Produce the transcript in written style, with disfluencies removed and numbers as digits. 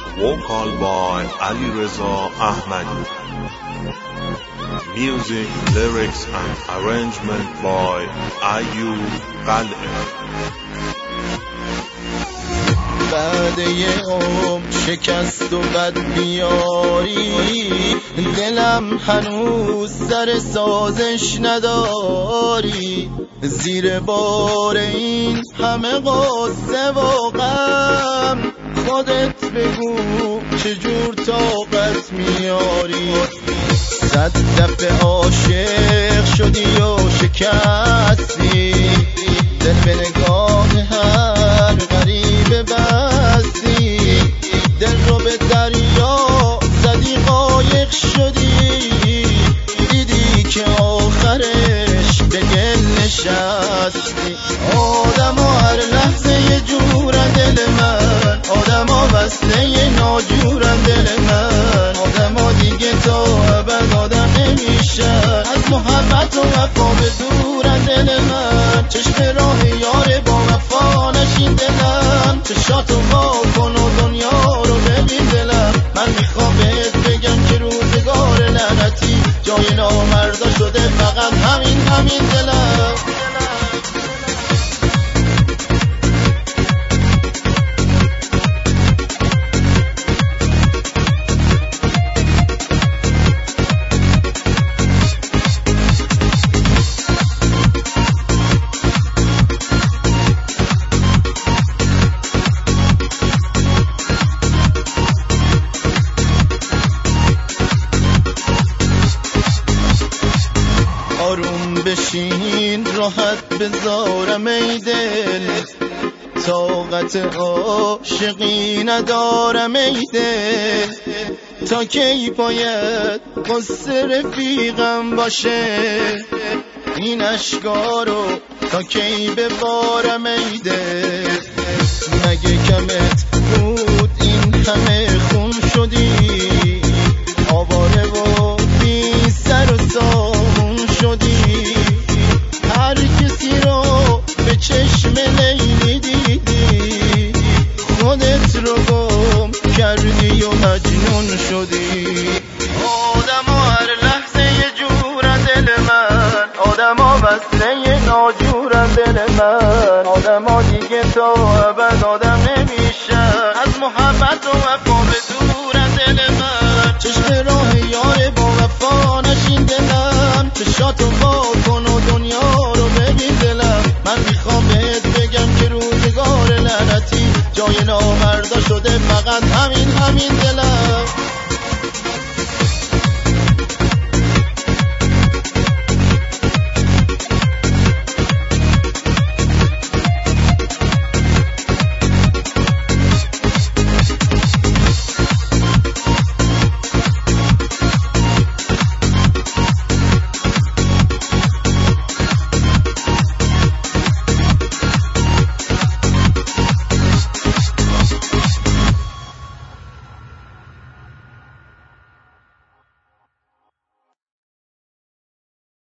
Vocal by Ali Reza Ahmadi. Music, lyrics and arrangement by Ayub Qal'e. بعد یه عمر شکست و بد بیاری، دلم هنوز سر سازش نداری. زیر بار این همه قصه و غم، خودت بگو چجور طاقت میاری. 100 دفعه عاشق شدی و شکستی، دل به نگاه هر غریبه بستی. دل رو به دریا زدی غایق شدی، دیدی که آخرش به گل نشستی. آدما هر لحظه یه جورن دل من، آدما وصله ناجورن دل من. آدما دیگه تا ابد آدم نمیشن، از محبت و وفا به دورن دل من. چشم راه یار با وفا نشین دلم، چشاتو وا کن و دنیا رو ببین دلم. من میخوام بهت بگم که روزگار لعنتی جای نامردا شده، فقط همین دلم. آروم بشین راحت بذارم ای دل، طاقت عاشقی ندارم ای دل. تا کی باید قصه رفیقم باشه، این اشکا رو تا کی ببارم ای دل. مگه کمت بود این همه خون شدی، آواره و بی سر و سامون شدی. هر کسی رو به چشم لیلی دیدی، خودت رو گم کردی و مجنون شدی. آدما هر لحظه یه جورن دل من، آدما وصله ناجورن دل من. آدما دیگه تا ابد آدم نمیشن، از محبت و وفا به دورن دل من. چشم راه یار با وفا نشین دلم، چشاتو وا کن و دنیا رو ببین دلم. من میخوام بهت بگم که روزگار لعنتی جای نامردا شده، فقط همین دلم.